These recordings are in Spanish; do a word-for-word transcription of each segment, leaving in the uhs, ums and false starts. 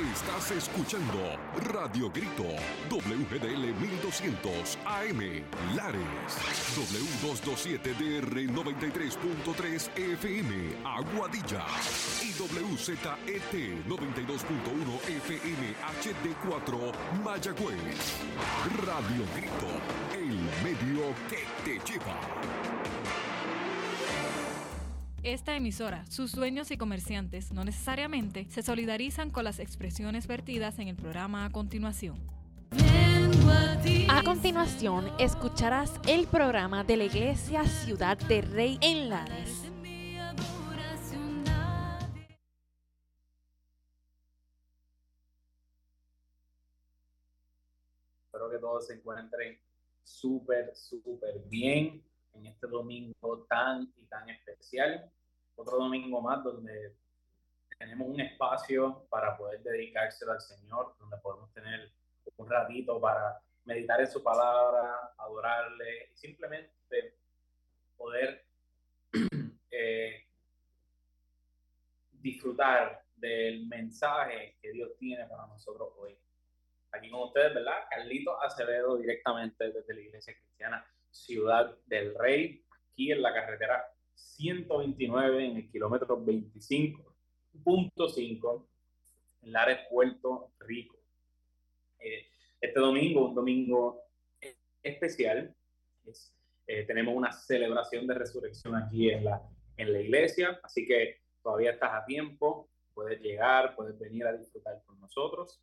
Estás escuchando Radio Grito, W G D L mil doscientos A M, Lares, W doscientos veintisiete D R noventa y tres punto tres F M, Aguadilla, y W Z E T noventa y dos punto uno F M H D cuatro, Mayagüez. Radio Grito, el medio que te lleva. Esta emisora, sus dueños y comerciantes no necesariamente se solidarizan con las expresiones vertidas en el programa a continuación. A continuación, escucharás el programa de la Iglesia Ciudad del Rey en Lares. Espero que todos se encuentren súper, súper bien en este domingo tan y tan especial. Otro domingo más donde tenemos un espacio para poder dedicárselo al Señor, donde podemos tener un ratito para meditar en su palabra, adorarle y simplemente poder eh, disfrutar del mensaje que Dios tiene para nosotros hoy. Aquí con ustedes, ¿verdad? Carlito Acevedo, directamente desde la Iglesia Cristiana Ciudad del Rey, aquí en la carretera ciento veintinueve, en el kilómetro veinticinco punto cinco, en Lares, Puerto Rico. Eh, este domingo, un domingo especial, es, eh, tenemos una celebración de resurrección aquí en la, en la iglesia, así que todavía estás a tiempo, puedes llegar, puedes venir a disfrutar con nosotros.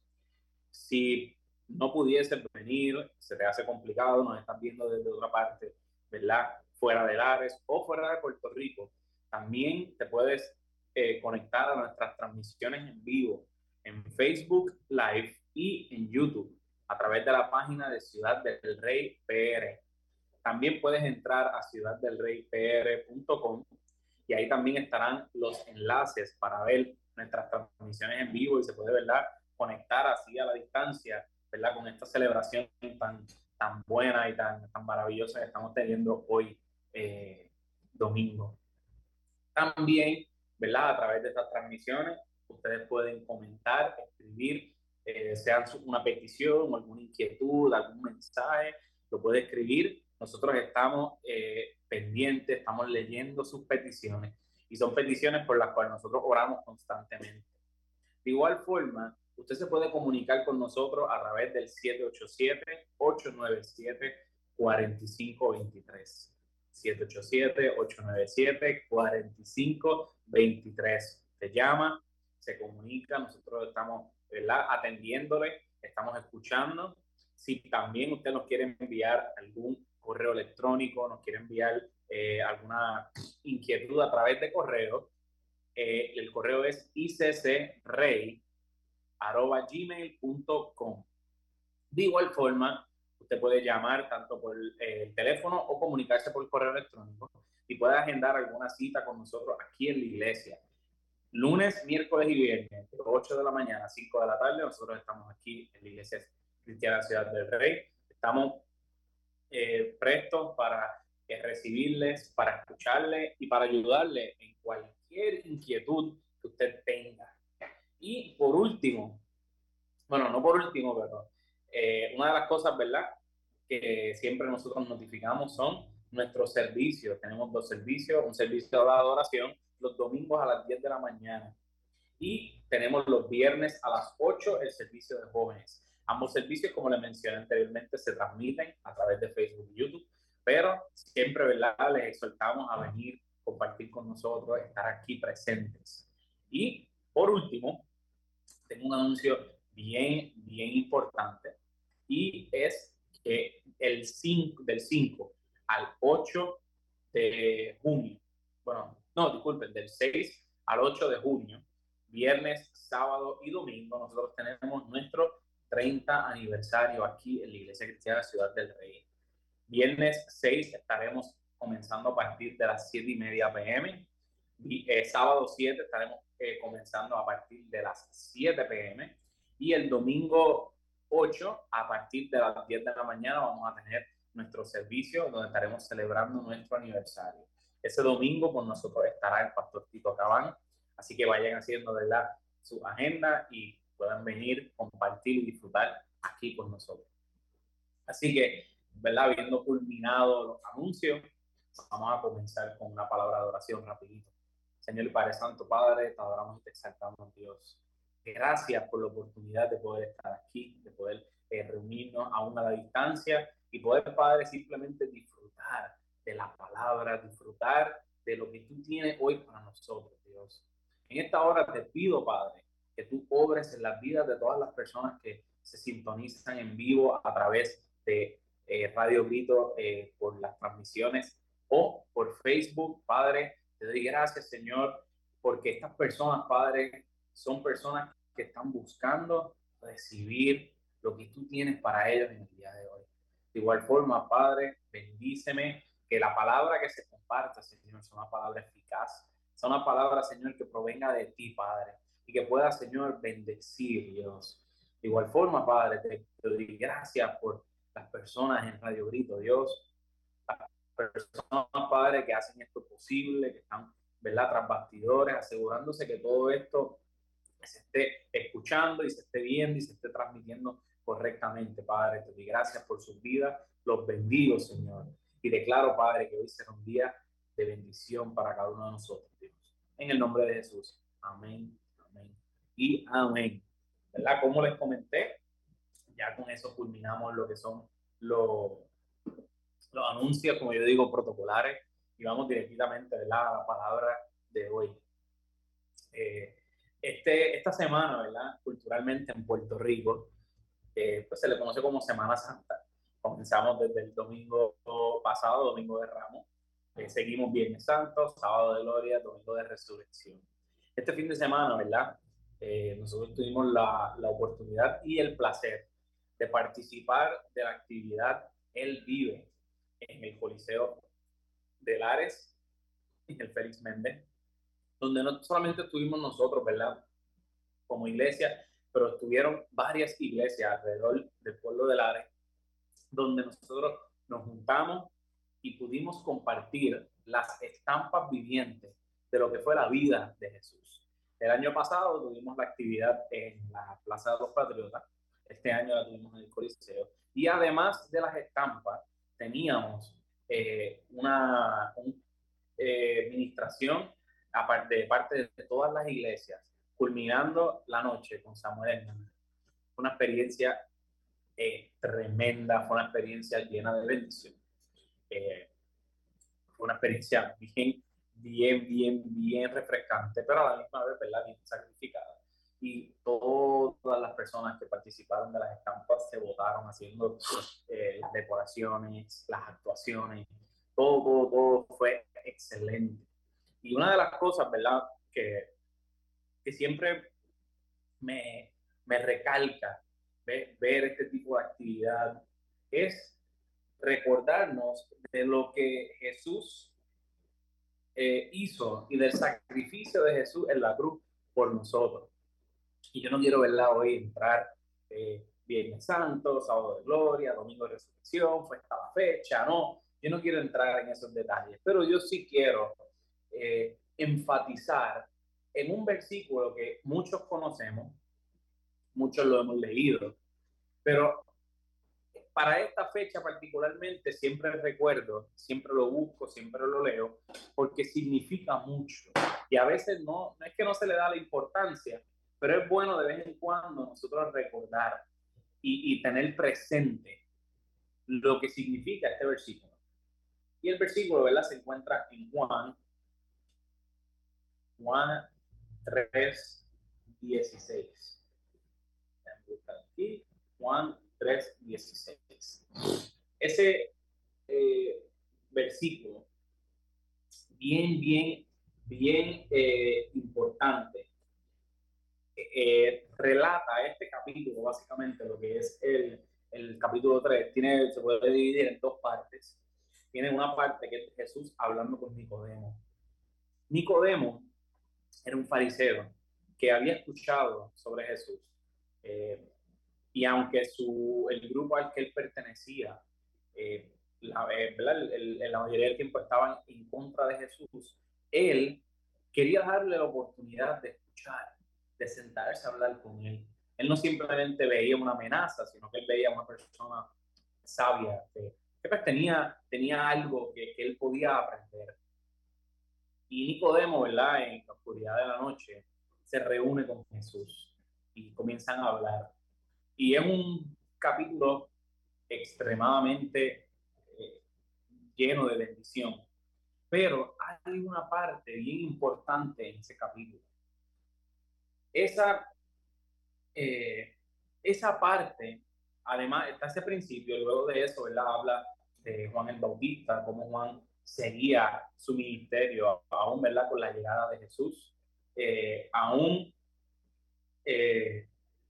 Si no pudieses venir, se te hace complicado, nos estás viendo desde otra parte, ¿verdad? Fuera de Lares o fuera de Puerto Rico, también te puedes eh, conectar a nuestras transmisiones en vivo en Facebook Live y en YouTube a través de la página de Ciudad del Rey P R. También puedes entrar a ciudad del rey p r punto com y ahí también estarán los enlaces para ver nuestras transmisiones en vivo y se puede, ¿verdad?, conectar así a la distancia, ¿verdad?, con esta celebración tan, tan buena y tan, tan maravillosa que estamos teniendo hoy, eh, domingo. También, ¿verdad?, a través de estas transmisiones, ustedes pueden comentar, escribir, eh, sea una petición, alguna inquietud, algún mensaje, lo puede escribir. Nosotros estamos eh, pendientes, estamos leyendo sus peticiones y son peticiones por las cuales nosotros oramos constantemente. De igual forma, usted se puede comunicar con nosotros a través del siete ocho siete, ocho nueve siete, cuatro cinco dos tres. siete ocho siete, ocho nueve siete, cuatro cinco dos tres. Se llama, se comunica, nosotros estamos, ¿verdad?, atendiéndole, estamos escuchando. Si también usted nos quiere enviar algún correo electrónico, nos quiere enviar eh, alguna inquietud a través de correo, eh, el correo es i c c rey arroba gmail punto com. De igual forma, usted puede llamar tanto por eh, el teléfono o comunicarse por correo electrónico y puede agendar alguna cita con nosotros aquí en la iglesia. Lunes, miércoles y viernes, de ocho de la mañana a cinco de la tarde, nosotros estamos aquí en la Iglesia Cristiana Ciudad del Rey. Estamos eh, prestos para eh, recibirles, para escucharles y para ayudarles en cualquier inquietud que usted tenga. Y por último, bueno, no por último, pero eh, una de las cosas, ¿verdad?, que siempre nosotros notificamos son nuestros servicios. Tenemos dos servicios, un servicio de adoración los domingos a las diez de la mañana y tenemos los viernes a las ocho el servicio de jóvenes. Ambos servicios, como les mencioné anteriormente, se transmiten a través de Facebook y YouTube, pero siempre, ¿verdad?, les exhortamos a venir, compartir con nosotros, estar aquí presentes. Y por último, tengo un anuncio bien, bien importante y es que el cinco, del cinco al ocho de junio, bueno, no, disculpen, del seis al ocho de junio, viernes, sábado y domingo, nosotros tenemos nuestro treinta aniversario aquí en la Iglesia Cristiana Ciudad del Rey. Viernes seis estaremos comenzando a partir de las siete y media p m y eh, sábado siete estaremos eh, comenzando a partir de las siete p m y el domingo ocho a partir de las diez de la mañana vamos a tener nuestro servicio donde estaremos celebrando nuestro aniversario. Ese domingo con nosotros estará el pastor Tito Cabán, así que vayan haciendo, ¿verdad?, su agenda y puedan venir, compartir y disfrutar aquí con nosotros. Así que, ¿verdad? Habiendo culminado los anuncios, vamos a comenzar con una palabra de oración rapidito. Señor y Padre Santo, Padre, te adoramos y te exaltamos, Dios. Gracias por la oportunidad de poder estar aquí, de poder eh, reunirnos aún a la distancia y poder, Padre, simplemente disfrutar de la palabra, disfrutar de lo que tú tienes hoy para nosotros, Dios. En esta hora te pido, Padre, que tú obres en las vidas de todas las personas que se sintonizan en vivo a través de eh, Radio Grito, eh, por las transmisiones o por Facebook. Padre, te doy gracias, Señor, porque estas personas, Padre, son personas que están buscando recibir lo que tú tienes para ellos en el día de hoy. De igual forma, Padre, bendíceme, que la palabra que se comparta, Señor, sea una palabra eficaz, sea una palabra, Señor, que provenga de ti, Padre, y que pueda, Señor, bendecir, Dios. De igual forma, Padre, te, te doy gracias por las personas en Radio Grito, Dios, las personas, Padre, que hacen esto posible, que están, ¿verdad?, tras bastidores, asegurándose que todo esto se esté escuchando y se esté viendo y se esté transmitiendo correctamente, Padre. Te doy gracias por sus vidas, los bendigo, Señor, y declaro, Padre, que hoy será un día de bendición para cada uno de nosotros, Dios. En el nombre de Jesús. Amén, amén y amén. ¿Verdad? Como les comenté, ya con eso culminamos lo que son los, los anuncios, como yo digo, protocolares, y vamos directamente, ¿verdad?, a la palabra de hoy. Eh, este, esta semana, ¿verdad?, culturalmente en Puerto Rico, eh, pues se le conoce como Semana Santa. Comenzamos desde el domingo pasado, domingo de Ramos, eh, seguimos Viernes Santo, sábado de Gloria, domingo de Resurrección. Este fin de semana, ¿verdad?, eh, nosotros tuvimos la, la oportunidad y el placer de participar de la actividad Él Vive en el Coliseo de Lares, en el Félix Méndez, donde no solamente estuvimos nosotros, ¿verdad?, como iglesia, pero estuvieron varias iglesias alrededor del pueblo de Lares, donde nosotros nos juntamos y pudimos compartir las estampas vivientes de lo que fue la vida de Jesús. El año pasado tuvimos la actividad en la Plaza de los Patriotas, este año la tuvimos en el Coliseo, y además de las estampas, teníamos eh, una un, eh, administración aparte, de parte de todas las iglesias, culminando la noche con Samuel Hernández. Fue una experiencia eh, tremenda, fue una experiencia llena de bendición. Eh, fue una experiencia bien, bien, bien, bien refrescante, pero a la misma vez, ¿verdad?, bien sacrificada. Y todas las personas que participaron de las estampas se votaron haciendo eh, las decoraciones, las actuaciones, todo, todo, todo fue excelente. Y una de las cosas, ¿verdad?, que, que siempre me, me recalca ver, ver este tipo de actividad es recordarnos de lo que Jesús eh, hizo y del sacrificio de Jesús en la cruz por nosotros. Y yo no quiero, ¿verdad?, hoy entrar eh, Viernes Santo, Sábado de Gloria, Domingo de Resurrección, fue esta la fecha, no. Yo no quiero entrar en esos detalles, pero yo sí quiero eh, enfatizar en un versículo que muchos conocemos, muchos lo hemos leído, pero para esta fecha particularmente siempre recuerdo, siempre lo busco, siempre lo leo, porque significa mucho. Y a veces no, no es que no se le da la importancia, pero es bueno de vez en cuando nosotros recordar y, y tener presente lo que significa este versículo. Y el versículo, ¿verdad?, se encuentra en Juan, Juan tres, dieciséis. Aquí, Juan tres, dieciséis. Ese eh, versículo, bien, bien, bien eh, importante, eh, relata este capítulo, básicamente lo que es el, el capítulo tres, tiene, se puede dividir en dos partes. Tiene una parte que es Jesús hablando con Nicodemo. Nicodemo era un fariseo que había escuchado sobre Jesús. Eh, y aunque su, el grupo al que él pertenecía, eh, la, eh, el, el, la mayoría del tiempo estaban en contra de Jesús, él quería darle la oportunidad de escuchar, de sentarse a hablar con él. no simplemente veía una amenaza, sino que él veía una persona sabia, que, que pues tenía, tenía algo que, que él podía aprender. Y Nicodemo, ¿verdad? En la oscuridad de la noche, se reúne con Jesús y comienzan a hablar. Y es un capítulo extremadamente eh, lleno de bendición. Pero hay una parte bien importante en ese capítulo. Esa, eh, esa parte, además, está ese principio, luego de eso, ¿verdad? Habla de Juan el Bautista, cómo Juan seguía su ministerio, aún, ¿verdad? Con la llegada de Jesús, eh, aún eh,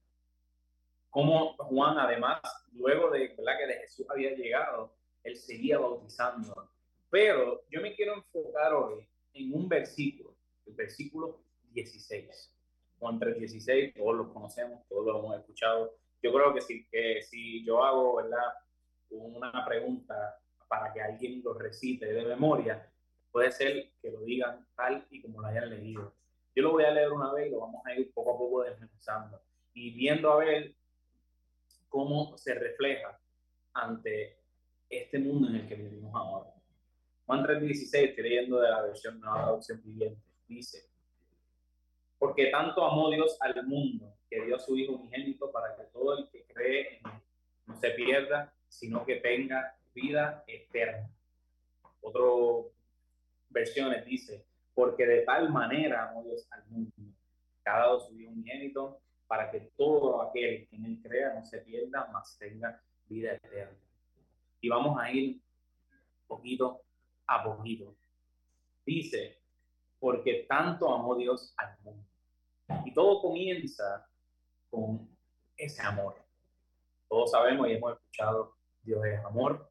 como Juan, además, luego de, ¿verdad? Que de Jesús había llegado, él seguía bautizando. Pero yo me quiero enfocar hoy en un versículo, el versículo dieciséis. Juan tres dieciséis, todos lo conocemos, todos lo hemos escuchado. Yo creo que si, que si yo hago, ¿verdad? Una pregunta para que alguien lo recite de memoria, puede ser que lo digan tal y como lo hayan leído. Yo lo voy a leer una vez y lo vamos a ir poco a poco desmenuzando y viendo a ver cómo se refleja ante este mundo en el que vivimos ahora. Juan tres dieciséis, estoy leyendo de la versión Nueva Traducción Viviente, dice: porque tanto amó Dios al mundo, que dio a su Hijo unigénito para que todo el que cree en él no se pierda, sino que tenga vida eterna. Otra versiones dice: porque de tal manera amó Dios al mundo, que ha dado su Hijo unigénito para que todo aquel que en él crea no se pierda, mas tenga vida eterna. Y vamos a ir poquito a poquito. Dice: porque tanto amó Dios al mundo. Y todo comienza con ese amor. Todos sabemos y hemos escuchado, Dios es amor,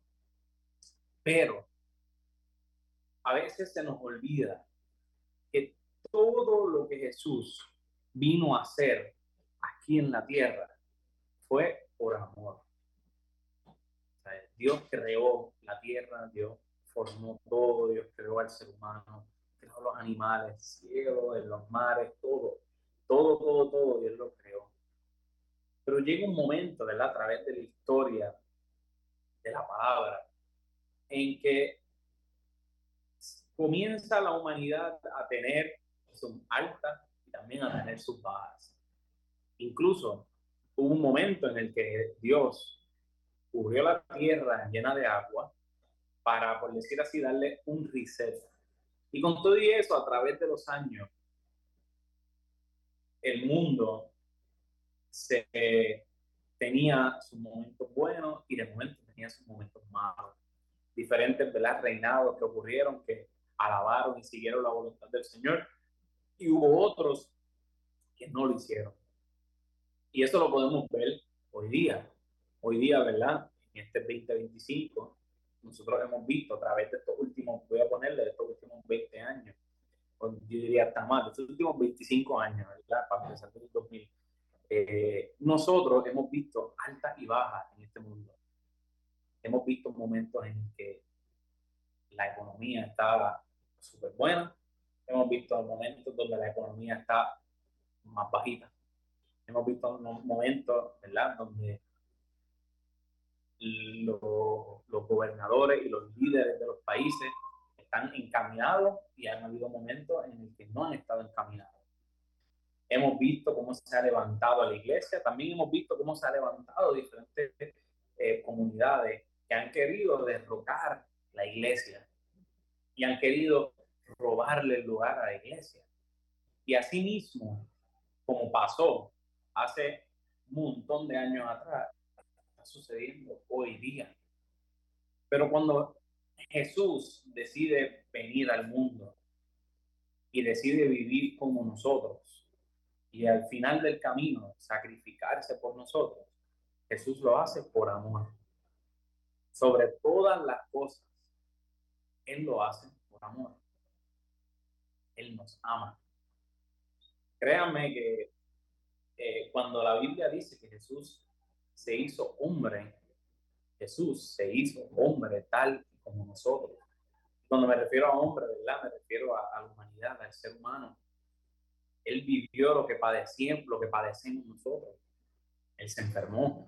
pero a veces se nos olvida que todo lo que Jesús vino a hacer aquí en la tierra fue por amor. O sea, Dios creó la tierra, Dios formó todo, Dios creó al ser humano, creó los animales, el cielo, en los mares, todo, todo, todo, todo, Dios lo creó. Pero llega un momento, ¿verdad? A través de la historia de la palabra, en que comienza la humanidad a tener sus altas y también a tener sus bajas. Incluso hubo un momento en el que Dios cubrió la tierra llena de agua para, por decir así, darle un reset. Y con todo y eso, a través de los años, el mundo se, eh, tenía sus momentos buenos y de momento tenía sus momentos malos. Diferentes, ¿verdad?, reinados que ocurrieron, que alabaron y siguieron la voluntad del Señor, y hubo otros que no lo hicieron. Y eso lo podemos ver hoy día. Hoy día, ¿verdad?, en este veinte veinticinco, nosotros hemos visto a través de estos últimos, voy a ponerle de estos últimos veinte años, yo diría hasta más, de estos últimos veinticinco años, ¿verdad?, para empezar en el dos mil, eh, nosotros hemos visto altas y bajas en este mundo. Hemos visto momentos en que la economía estaba súper buena, hemos visto momentos donde la economía está más bajita, hemos visto momentos, ¿verdad?, donde los, los gobernadores y los líderes de los países están encaminados y han habido momentos en los que no han estado encaminados. Hemos visto cómo se ha levantado a la iglesia, también hemos visto cómo se ha levantado diferentes eh, comunidades que han querido derrocar la iglesia y han querido robarle el lugar a la iglesia. Y así mismo, como pasó hace un montón de años atrás, está sucediendo hoy día. Pero cuando Jesús decide venir al mundo y decide vivir como nosotros y al final del camino sacrificarse por nosotros, Jesús lo hace por amor. Sobre todas las cosas, Él lo hace por amor. Él nos ama. Créanme que eh, cuando la Biblia dice que Jesús se hizo hombre, Jesús se hizo hombre tal como nosotros. Cuando me refiero a hombre, ¿verdad?, me refiero a, a la humanidad, al ser humano. Él vivió lo que padecíamos, lo que padecemos nosotros. Él se enfermó.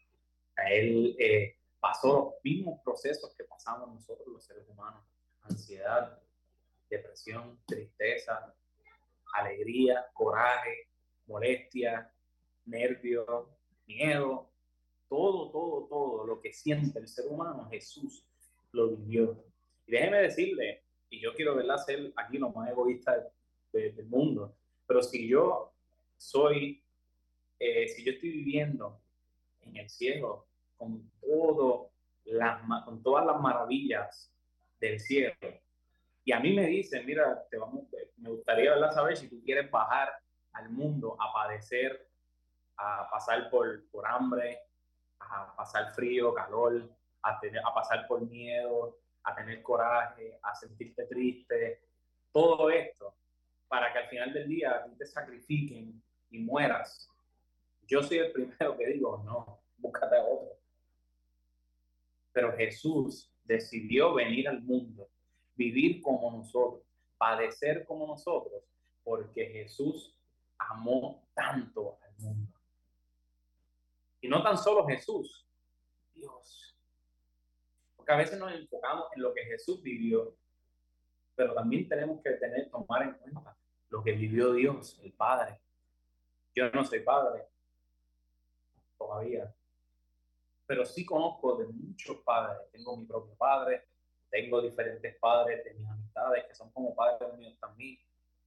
Él eh, pasó los mismos procesos que pasamos nosotros los seres humanos. Ansiedad, depresión, tristeza, alegría, coraje, molestia, nervios, miedo. Todo, todo, todo lo que siente el ser humano, Jesús lo vivió. Y déjeme decirle, y yo quiero verla ser aquí lo más egoísta de, de, del mundo, pero si yo soy, eh, si yo estoy viviendo en el cielo con, todo las, con todas las maravillas del cielo, y a mí me dicen, mira, te vamos, me gustaría ¿verdad? saber si tú quieres bajar al mundo a padecer, a pasar por, por hambre, a pasar frío, calor, a, tener, a pasar por miedo, a tener coraje, a sentirte triste, todo esto, para que al final del día a ti te sacrifiquen y mueras. Yo soy el primero que digo, no, búscate a otro. Pero Jesús decidió venir al mundo, vivir como nosotros, padecer como nosotros, porque Jesús amó tanto al mundo. Y no tan solo Jesús, Dios. Porque a veces nos enfocamos en lo que Jesús vivió, pero también tenemos que tener, tomar en cuenta lo que vivió Dios, el Padre. Yo no soy padre todavía, pero sí conozco de muchos padres. Tengo mi propio padre, tengo diferentes padres de mis amistades que son como padres míos también.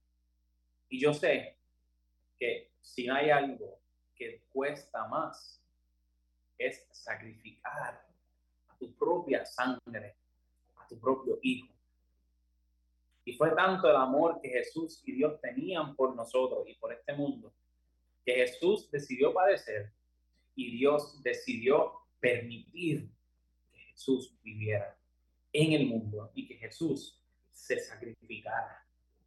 Y yo sé que si hay algo que cuesta más, es sacrificar a tu propia sangre, a tu propio hijo. Y fue tanto el amor que Jesús y Dios tenían por nosotros y por este mundo, que Jesús decidió padecer y Dios decidió permitir que Jesús viviera en el mundo y que Jesús se sacrificara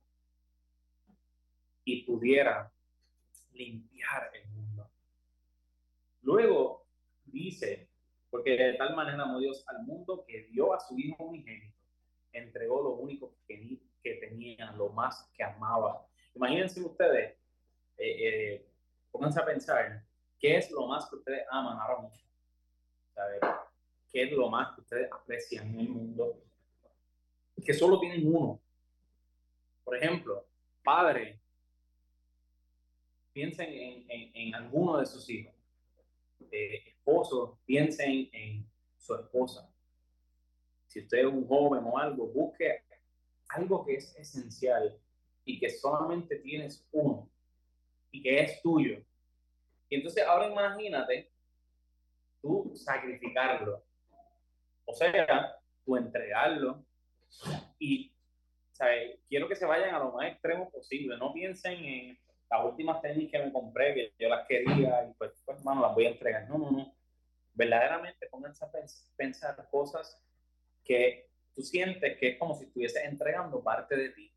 y pudiera limpiar el mundo. Luego dice, porque de tal manera amó Dios al mundo que dio a su Hijo unigénito, entregó lo único que, que tenía, lo más que amaba. Imagínense ustedes, eh, eh, pónganse a pensar, ¿qué es lo más que ustedes aman ahora mismo? ¿Sabe? ¿Qué es lo más que ustedes aprecian en el mundo? Que solo tienen uno. Por ejemplo, padre, piensen en, en, en alguno de sus hijos. Eh, esposo, piensen en su esposa. Si usted es un joven o algo, busque algo que es esencial y que solamente tienes uno y que es tuyo. Y entonces ahora imagínate tú sacrificarlo. O sea, tú entregarlo. Y, ¿sabes? Quiero que se vayan a lo más extremo posible. No piensen en las últimas tenis que me compré, que yo las quería y pues, pues hermano, las voy a entregar. No, no, no. Verdaderamente pónganse a pensar cosas que tú sientes que es como si estuvieses entregando parte de ti.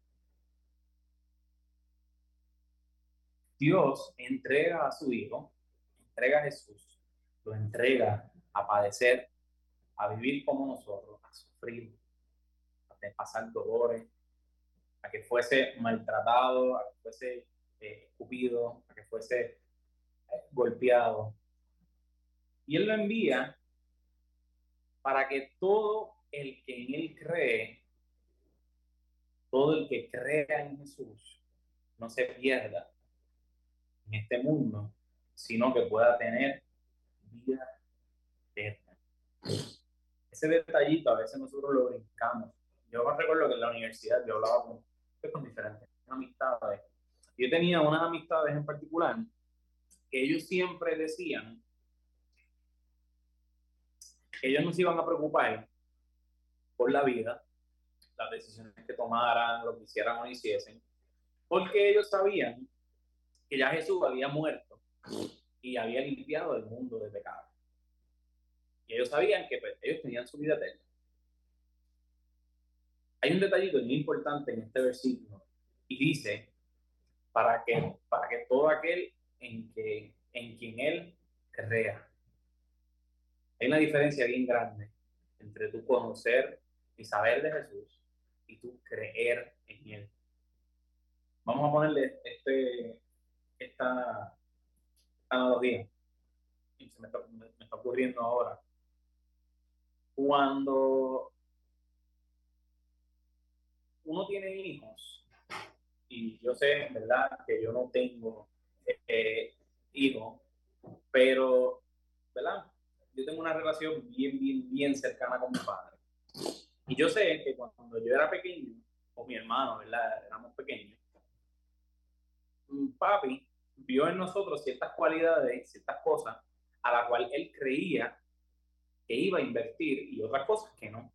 Dios entrega a su Hijo, entrega a Jesús, lo entrega a padecer, a vivir como nosotros, a sufrir, a pasar dolores, a que fuese maltratado, a que fuese eh, escupido, a que fuese eh, golpeado. Y Él lo envía para que todo el que en Él cree, todo el que crea en Jesús, no se pierda en este mundo, sino que pueda tener vida eterna. Ese detallito a veces nosotros lo brincamos. Yo me recuerdo que en la universidad yo hablaba con, con diferentes amistades. Yo tenía unas amistades en particular que ellos siempre decían que ellos no se iban a preocupar por la vida, las decisiones que tomaran, lo que hicieran o no hiciesen, porque ellos sabían que ya Jesús había muerto y había limpiado el mundo de pecado. Y ellos sabían que pues, ellos tenían su vida eterna. Hay un detallito muy importante en este versículo y dice, para que, para que todo aquel en, que, en quien Él crea. Hay una diferencia bien grande entre tú conocer y saber de Jesús y tú creer en Él. Vamos a ponerle este, esta analogía. y se me está, me, me está ocurriendo ahora. Cuando uno tiene hijos, y yo sé, ¿verdad?, que yo no tengo eh, hijos, pero, ¿verdad?, yo tengo una relación bien, bien, bien cercana con mi padre. Y yo sé que cuando yo era pequeño, o mi hermano, ¿verdad?, éramos pequeños, mi papi vio en nosotros ciertas cualidades, ciertas cosas, a las cuales él creía que iba a invertir y otras cosas que no.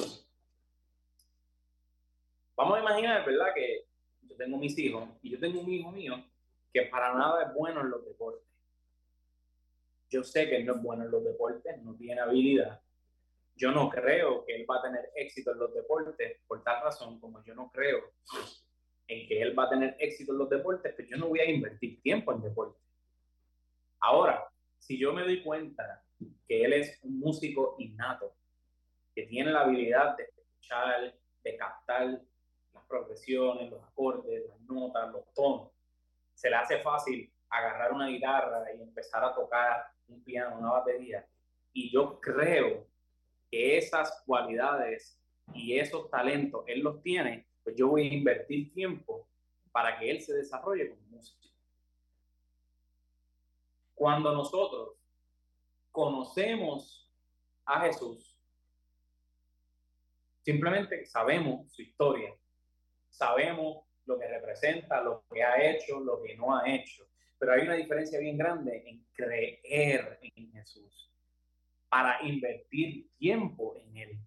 Vamos a imaginar, ¿verdad?, que yo tengo mis hijos y yo tengo un hijo mío que para nada es bueno en los deportes. Yo sé que él no es bueno en los deportes, no tiene habilidad. Yo no creo que él va a tener éxito en los deportes por tal razón, como yo no creo en que él va a tener éxito en los deportes, pues yo no voy a invertir tiempo en deportes. Ahora, si yo me doy cuenta que él es un músico innato, que tiene la habilidad de escuchar, de captar las progresiones, los acordes, las notas, los tonos, se le hace fácil agarrar una guitarra y empezar a tocar un piano, una batería, y yo creo que esas cualidades y esos talentos él los tiene, pues yo voy a invertir tiempo para que él se desarrolle como músico. Cuando nosotros conocemos a Jesús, simplemente sabemos su historia, sabemos lo que representa, lo que ha hecho, lo que no ha hecho, pero hay una diferencia bien grande en creer en Jesús para invertir tiempo en él.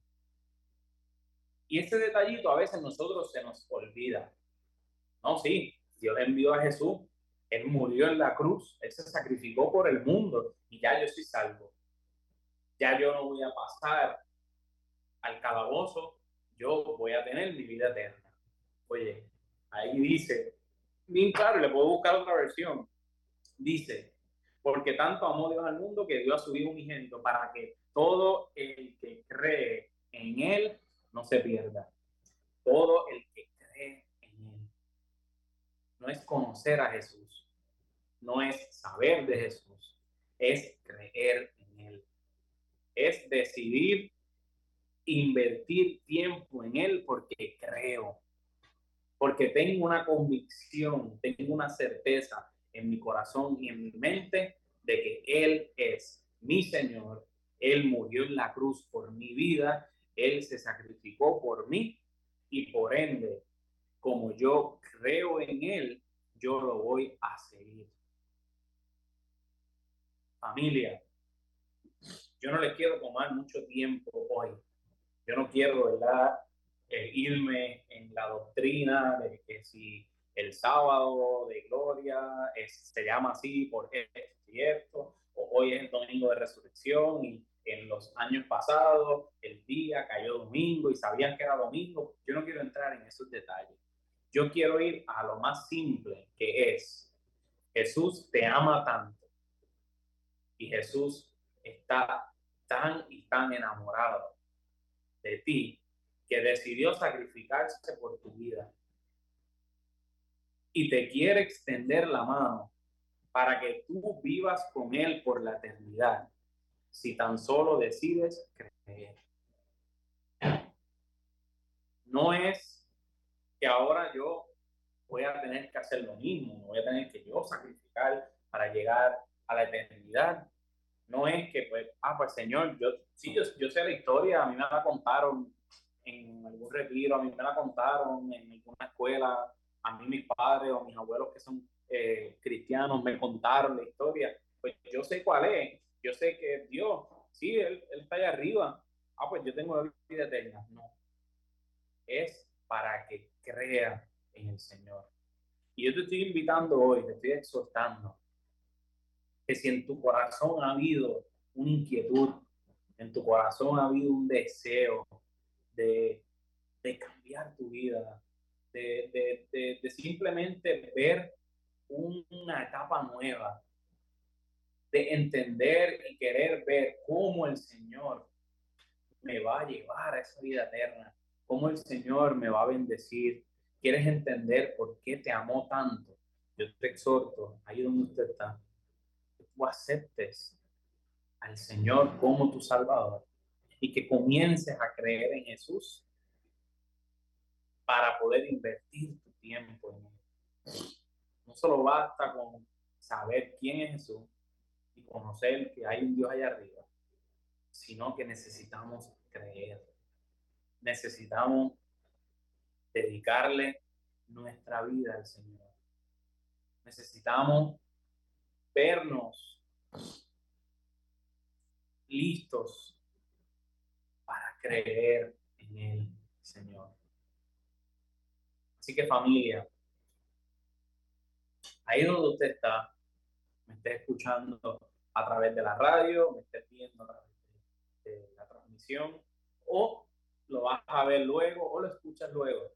Y ese detallito a veces nosotros se nos olvida. No, sí, Dios envió a Jesús, él murió en la cruz, él se sacrificó por el mundo y ya yo soy salvo. Ya yo no voy a pasar al calabozo, yo voy a tener mi vida eterna. Oye, ahí dice, bien claro, le puedo buscar otra versión. Dice, porque tanto amó Dios al mundo que dio a su Hijo unigénito para que todo el que cree en él no se pierda. Todo el que cree en él. No es conocer a Jesús, no es saber de Jesús, es creer en él. Es decidir invertir tiempo en él porque creo, porque tengo una convicción, tengo una certeza en mi corazón y en mi mente de que él es mi Señor, él murió en la cruz por mi vida, él se sacrificó por mí y por ende, como yo creo en él, yo lo voy a seguir. Familia, yo no les quiero tomar mucho tiempo hoy. Yo no quiero, ¿verdad?, eh, irme en la doctrina de que si el sábado de gloria es, se llama así por esto y esto, o hoy es el domingo de resurrección y en los años pasados el día cayó domingo y sabían que era domingo. Yo no quiero entrar en esos detalles. Yo quiero ir a lo más simple, que es Jesús te ama tanto y Jesús está tan y tan enamorado de ti que decidió sacrificarse por tu vida y te quiere extender la mano para que tú vivas con él por la eternidad si tan solo decides creer. No es que ahora yo voy a tener que hacer lo mismo, no voy a tener que yo sacrificar para llegar a la eternidad. No es que, pues, ah, pues, Señor, yo sí, yo, yo sé la historia, a mí me la contaron en algún retiro, a mí me la contaron en alguna escuela, a mí mis padres o mis abuelos que son eh, cristianos me contaron la historia. Pues yo sé cuál es, yo sé que Dios, sí, Él, él está allá arriba, ah, pues yo tengo la vida eterna. No, es para que crea en el Señor. Y yo te estoy invitando hoy, te estoy exhortando, que si en tu corazón ha habido una inquietud, en tu corazón ha habido un deseo de, de cambiar tu vida, de, de, de, de simplemente ver una etapa nueva, de entender y querer ver cómo el Señor me va a llevar a esa vida eterna, cómo el Señor me va a bendecir. ¿Quieres entender por qué te amó tanto? Yo te exhorto, ahí donde usted está, que tú aceptes al Señor como tu Salvador y que comiences a creer en Jesús para poder invertir tu tiempo en Él. No solo basta con saber quién es Jesús y conocer que hay un Dios allá arriba, sino que necesitamos creer. Necesitamos dedicarle nuestra vida al Señor. Necesitamos vernos listos para creer en el Señor. Así que, familia, ahí donde usted está, me esté escuchando a través de la radio, me esté viendo a través de, de la transmisión, o lo vas a ver luego o lo escuchas luego.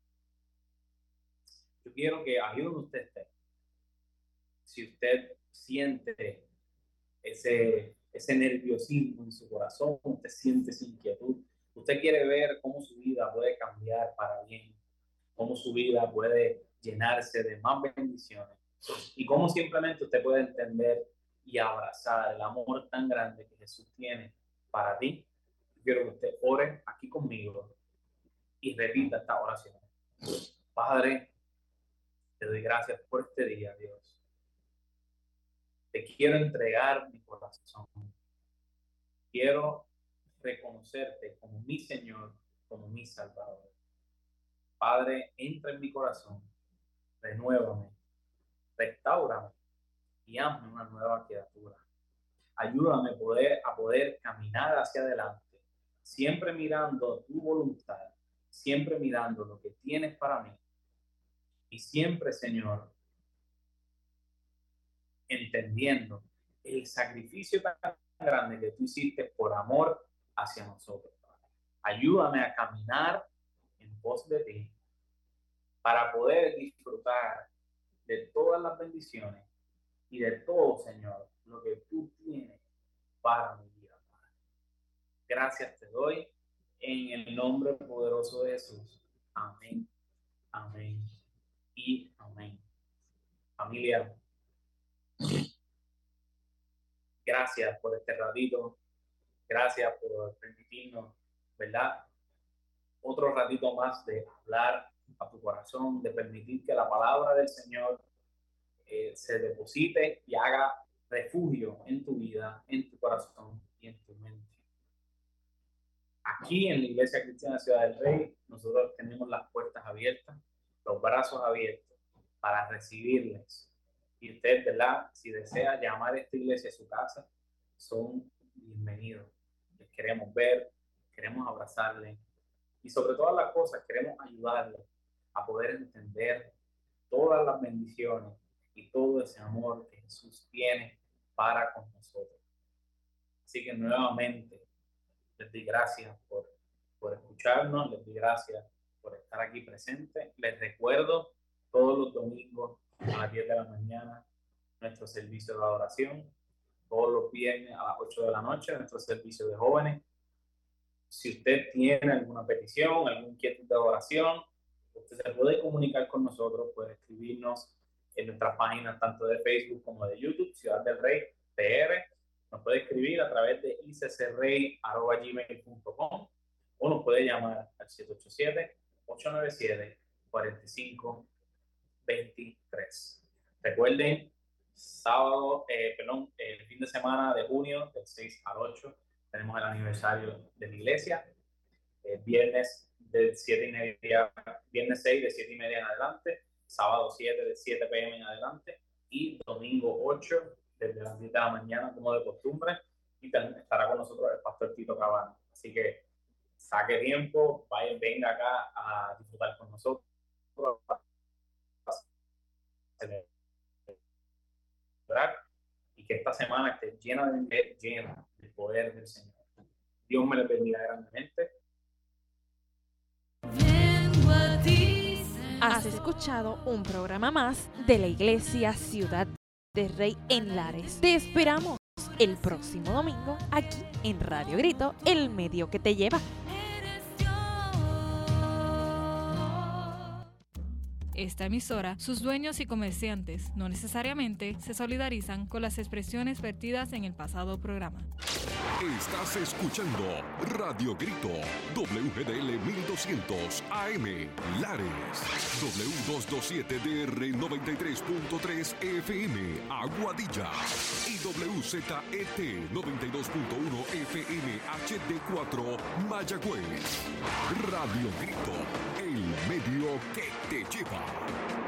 Yo quiero que ahí donde usted esté, si usted siente ese, ese nerviosismo en su corazón, usted siente esa inquietud, usted quiere ver cómo su vida puede cambiar para bien, cómo su vida puede llenarse de más bendiciones y cómo simplemente usted puede entender y abrazar el amor tan grande que Jesús tiene para ti. Yo quiero que usted ore aquí conmigo y repita esta oración. Padre, te doy gracias por este día, Dios. Te quiero entregar mi corazón. Quiero reconocerte como mi Señor, como mi Salvador. Padre, entra en mi corazón, renuévame, restáurame y hazme una nueva criatura. Ayúdame a poder, a poder caminar hacia adelante, siempre mirando tu voluntad, siempre mirando lo que tienes para mí. Y siempre, Señor, entendiendo el sacrificio tan grande que tú hiciste por amor hacia nosotros. Ayúdame a caminar en pos de ti para poder disfrutar de todas las bendiciones y de todo, Señor, lo que tú tienes para mi vida. Gracias te doy en el nombre poderoso de Jesús. Amén, amén y amén. Familia, gracias por este ratito. Gracias por permitirnos, ¿verdad? Otro ratito más de hablar a tu corazón, de permitir que la palabra del Señor eh, se deposite y haga refugio en tu vida, en tu corazón y en tu mente. Aquí en la Iglesia Cristiana Ciudad del Rey, nosotros tenemos las puertas abiertas, los brazos abiertos para recibirles. Y usted, ¿verdad? Si desea llamar a esta iglesia a su casa, son bienvenidos. Les queremos ver, queremos abrazarles y sobre todas las cosas queremos ayudarles a poder entender todas las bendiciones y todo ese amor que Jesús tiene para con nosotros. Así que nuevamente les doy gracias por, por escucharnos, les doy gracias por estar aquí presentes. Les recuerdo todos los domingos a las diez de la mañana nuestro servicio de adoración, todos los viernes a las ocho de la noche nuestro servicio de jóvenes. Si usted tiene alguna petición, algún inquietud de adoración, usted se puede comunicar con nosotros, puede escribirnos en nuestras páginas tanto de Facebook como de YouTube, Ciudad del Rey P R. Nos puede escribir a través de i c c rey arroba gmail punto com o nos puede llamar al siete ocho siete, ocho nueve siete, cuatro cinco dos tres. Recuerden, sábado, eh, perdón, el fin de semana de junio, del seis al ocho, tenemos el aniversario de la iglesia. Eh, viernes de siete y media, viernes seis de siete y media en adelante, sábado siete de siete p m en adelante y domingo ocho desde las diez de la mañana como de costumbre, y también estará con nosotros el pastor Tito Cabana. Así que saque tiempo, vaya, venga acá a disfrutar con nosotros, y que esta semana esté llena de llena del poder del Señor. Dios me les bendiga grandemente. Has escuchado un programa más de la Iglesia Ciudad del Rey en Lares. Te esperamos el próximo domingo aquí en Radio Grito, el medio que te lleva. Esta emisora, sus dueños y comerciantes no necesariamente se solidarizan con las expresiones vertidas en el pasado programa. Estás escuchando Radio Grito, W G D L mil doscientos A M, Lares, W doscientos veintisiete D R noventa y tres punto tres F M, Aguadilla, y W Z E T noventa y dos punto uno F M H D cuatro, Mayagüez. Radio Grito, el medio que te lleva.